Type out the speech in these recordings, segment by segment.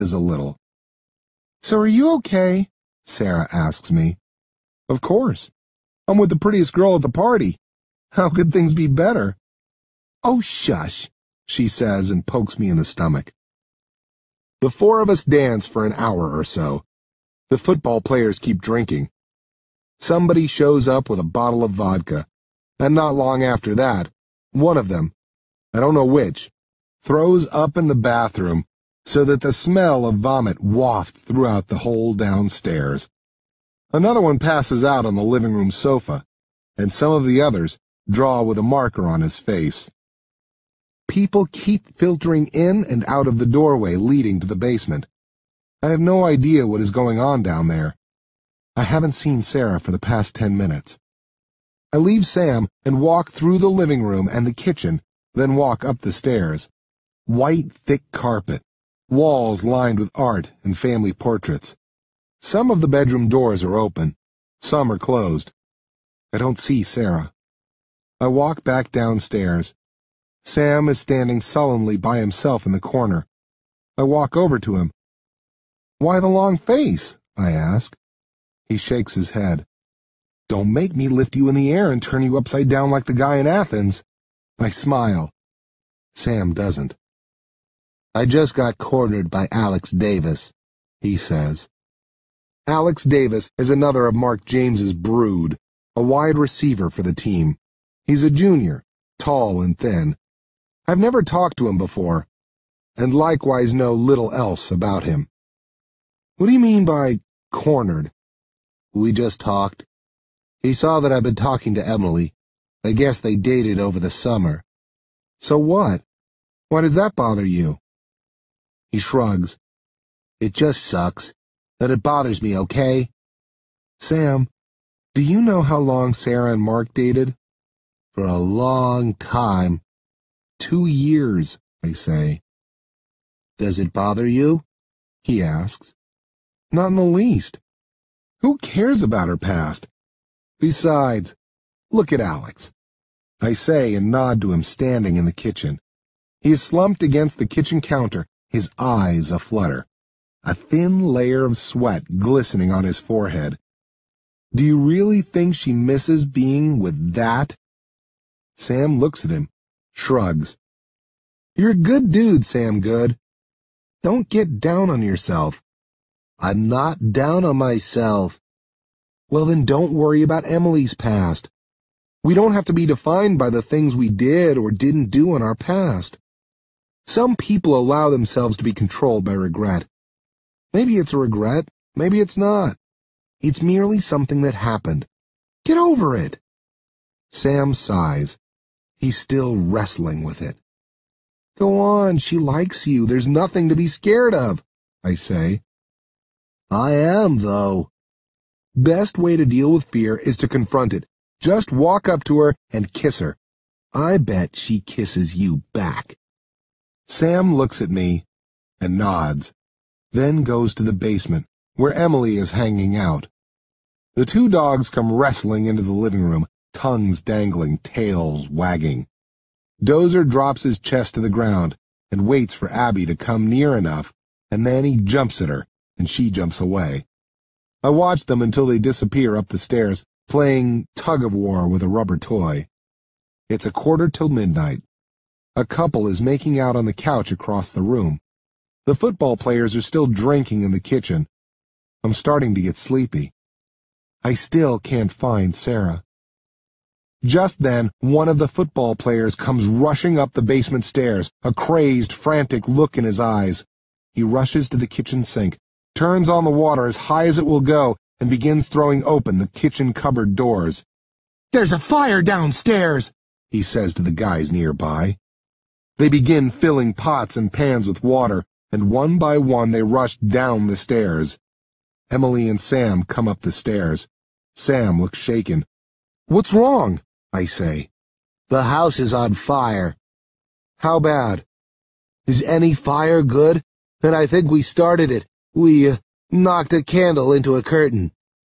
a little. "So are you okay?" Sarah asks me. "Of course. I'm with the prettiest girl at the party. How could things be better?" "Oh, shush," she says and pokes me in the stomach. The four of us dance for an hour or so. The football players keep drinking. Somebody shows up with a bottle of vodka, and not long after that, one of them, I don't know which, throws up in the bathroom so that the smell of vomit wafts throughout the whole downstairs. Another one passes out on the living room sofa, and some of the others draw with a marker on his face. People keep filtering in and out of the doorway leading to the basement. I have no idea what is going on down there. I haven't seen Sarah for the past 10 minutes. I leave Sam and walk through the living room and the kitchen, then walk up the stairs. White, thick carpet, walls lined with art and family portraits. Some of the bedroom doors are open, some are closed. I don't see Sarah. I walk back downstairs. Sam is standing sullenly by himself in the corner. I walk over to him. "Why the long face?" I ask. He shakes his head. "Don't make me lift you in the air and turn you upside down like the guy in Athens." I smile. Sam doesn't. "I just got cornered by Alex Davis," he says. Alex Davis is another of Mark James's brood, a wide receiver for the team. He's a junior, tall and thin. I've never talked to him before, and likewise know little else about him. "What do you mean by cornered?" "We just talked. He saw that I've been talking to Emily. I guess they dated over the summer." "So what? Why does that bother you?" He shrugs. "It just sucks that it bothers me, okay?" "Sam, do you know how long Sarah and Mark dated?" "For a long time." 2 years, I say. "Does it bother you?" he asks. "Not in the least. Who cares about her past? Besides, look at Alex," I say and nod to him standing in the kitchen. He is slumped against the kitchen counter, his eyes aflutter, a thin layer of sweat glistening on his forehead. "Do you really think she misses being with that?" Sam looks at him, shrugs. "You're a good dude, Sam Good. Don't get down on yourself." "I'm not down on myself." "Well, then don't worry about Emily's past. We don't have to be defined by the things we did or didn't do in our past. Some people allow themselves to be controlled by regret. Maybe it's a regret, maybe it's not. It's merely something that happened. Get over it." Sam sighs. He's still wrestling with it. "Go on, she likes you. There's nothing to be scared of," I say. "I am, though." Best way to deal with fear is to confront it. Just walk up to her and kiss her. I bet she kisses you back. Sam looks at me and nods, then goes to the basement, where Emily is hanging out. The two dogs come wrestling into the living room, tongues dangling, tails wagging. Dozer drops his chest to the ground and waits for Abby to come near enough, and then he jumps at her, and she jumps away. I watch them until they disappear up the stairs, playing tug-of-war with a rubber toy. It's 1:45. A couple is making out on the couch across the room. The football players are still drinking in the kitchen. I'm starting to get sleepy. I still can't find Sarah. Just then, one of the football players comes rushing up the basement stairs, a crazed, frantic look in his eyes. He rushes to the kitchen sink, turns on the water as high as it will go, and begins throwing open the kitchen cupboard doors. "There's a fire downstairs," he says to the guys nearby. They begin filling pots and pans with water, and one by one they rush down the stairs. Emily and Sam come up the stairs. Sam looks shaken. "What's wrong?" I say. "The house is on fire." "How bad?" "Is any fire good? And I think we started it. We knocked a candle into a curtain."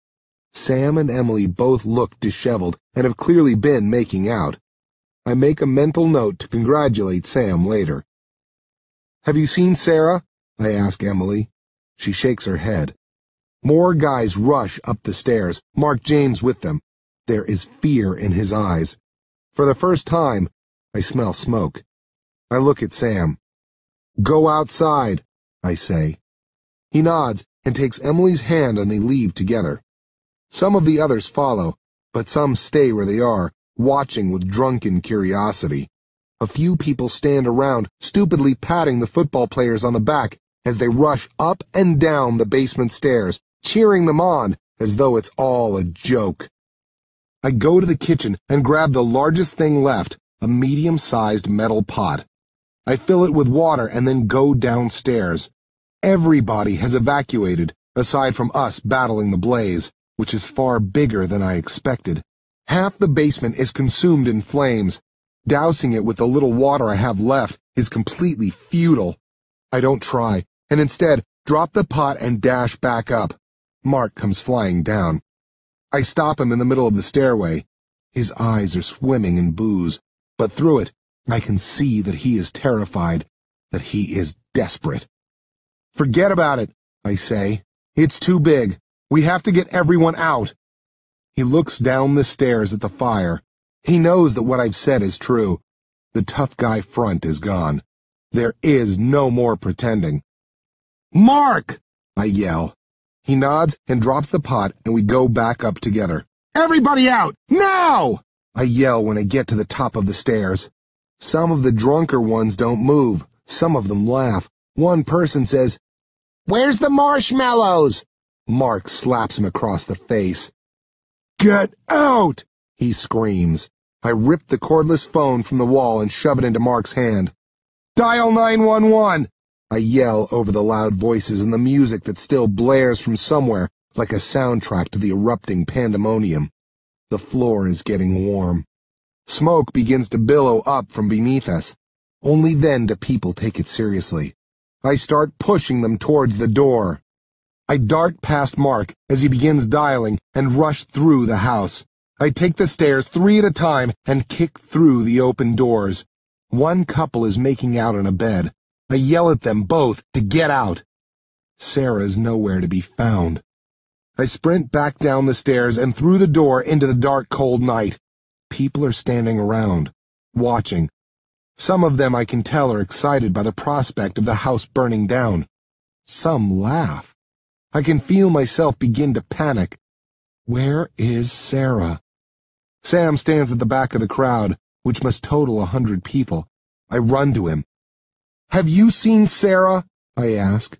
Sam and Emily both look disheveled and have clearly been making out. I make a mental note to congratulate Sam later. "Have you seen Sarah?" I ask Emily. She shakes her head. More guys rush up the stairs, Mark James with them. There is fear in his eyes. For the first time, I smell smoke. I look at Sam. Go outside, I say. He nods and takes Emily's hand and they leave together. Some of the others follow, but some stay where they are, watching with drunken curiosity. A few people stand around, stupidly patting the football players on the back as they rush up and down the basement stairs, cheering them on as though it's all a joke. I go to the kitchen and grab the largest thing left, a medium-sized metal pot. I fill it with water and then go downstairs. Everybody has evacuated, aside from us battling the blaze, which is far bigger than I expected. Half the basement is consumed in flames. Dousing it with the little water I have left is completely futile. I don't try, and instead drop the pot and dash back up. Mark comes flying down. I stop him in the middle of the stairway. His eyes are swimming in booze, but through it, I can see that he is terrified, that he is desperate. Forget about it, I say. It's too big. We have to get everyone out. He looks down the stairs at the fire. He knows that what I've said is true. The tough guy front is gone. There is no more pretending. Mark! I yell. He nods and drops the pot, and we go back up together. Everybody out! Now! I yell when I get to the top of the stairs. Some of the drunker ones don't move. Some of them laugh. One person says, "Where's the marshmallows?" Mark slaps him across the face. "Get out!" he screams. I rip the cordless phone from the wall and shove it into Mark's hand. "Dial 911!" I yell over the loud voices and the music that still blares from somewhere like a soundtrack to the erupting pandemonium. The floor is getting warm. Smoke begins to billow up from beneath us. Only then do people take it seriously. I start pushing them towards the door. I dart past Mark as he begins dialing and rush through the house. I take the stairs 3 at a time and kick through the open doors. One couple is making out in a bed. I yell at them both to get out. Sarah is nowhere to be found. I sprint back down the stairs and through the door into the dark, cold night. People are standing around, watching. Some of them I can tell are excited by the prospect of the house burning down. Some laugh. I can feel myself begin to panic. Where is Sarah? Sam stands at the back of the crowd, which must total 100 people. I run to him. "Have you seen Sarah?" I ask.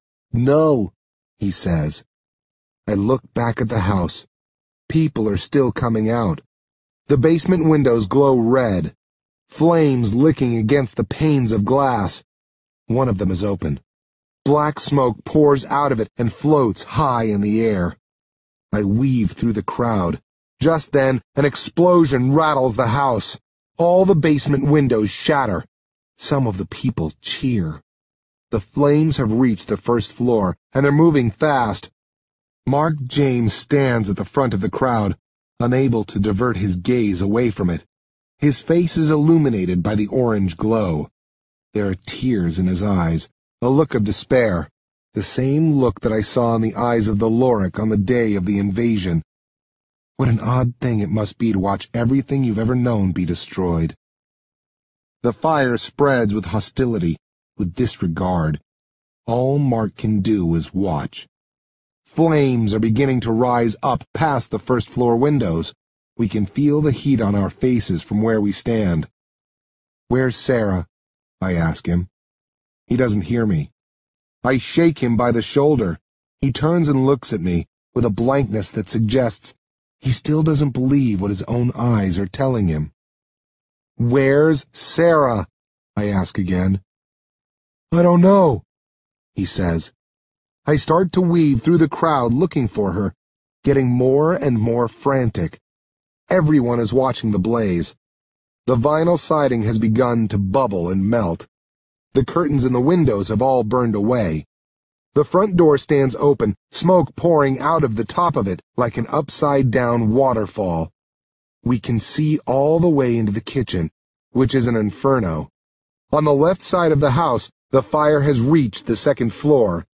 "No," he says. I look back at the house. People are still coming out. The basement windows glow red, flames licking against the panes of glass. One of them is open. Black smoke pours out of it and floats high in the air. I weave through the crowd. Just then, an explosion rattles the house. All the basement windows shatter. Some of the people cheer. The flames have reached the first floor, and they're moving fast. Mark James stands at the front of the crowd, unable to divert his gaze away from it. His face is illuminated by the orange glow. There are tears in his eyes, a look of despair, the same look that I saw in the eyes of the Lorik on the day of the invasion. What an odd thing it must be to watch everything you've ever known be destroyed. The fire spreads with hostility, with disregard. All Mark can do is watch. Flames are beginning to rise up past the first-floor windows. We can feel the heat on our faces from where we stand. "Where's Sarah?" I ask him. He doesn't hear me. I shake him by the shoulder. He turns and looks at me, with a blankness that suggests he still doesn't believe what his own eyes are telling him. "Where's Sarah?" I ask again. "I don't know," he says. I start to weave through the crowd looking for her, getting more and more frantic. Everyone is watching the blaze. The vinyl siding has begun to bubble and melt. The curtains in the windows have all burned away. The front door stands open, smoke pouring out of the top of it like an upside-down waterfall. We can see all the way into the kitchen, which is an inferno. On the left side of the house, The fire has reached the second floor,